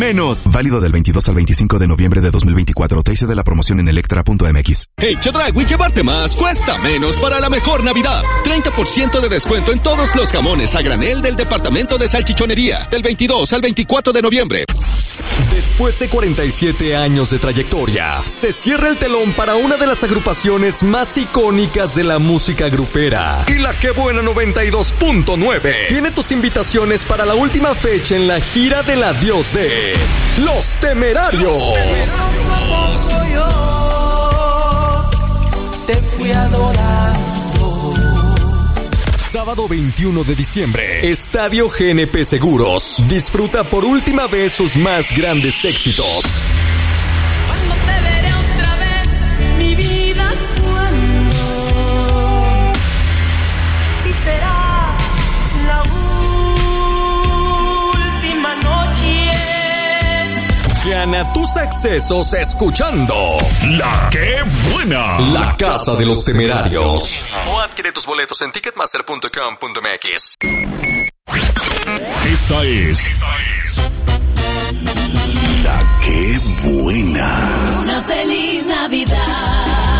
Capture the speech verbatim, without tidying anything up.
menos. Válido del veintidós al veinticinco de noviembre de dos mil veinticuatro. T C de la promoción en electra punto m x. Hey, Chedraui, llevarte más cuesta menos para la mejor Navidad. treinta por ciento de descuento en todos los jamones a granel del departamento de salchichonería. Del veintidós al veinticuatro de noviembre. Después de cuarenta y siete años de trayectoria, se cierra el telón para una de las agrupaciones más icónicas de la música grupera. Y la Que Buena noventa y dos punto nueve tiene tus invitaciones para la última fecha en la gira del adiós de Los Temerarios. Te fui adorando. Sábado veintiuno de diciembre, Estadio G N P Seguros. Disfruta por última vez sus más grandes éxitos. Cuando te veré otra vez, mi vida, cuando. Y será la última noche. Gana tus accesos escuchando La Que Buena, la casa de los temerarios. O adquiere tus boletos en ticketmaster punto com punto m x. Esta es La Que Buena. Una feliz Navidad.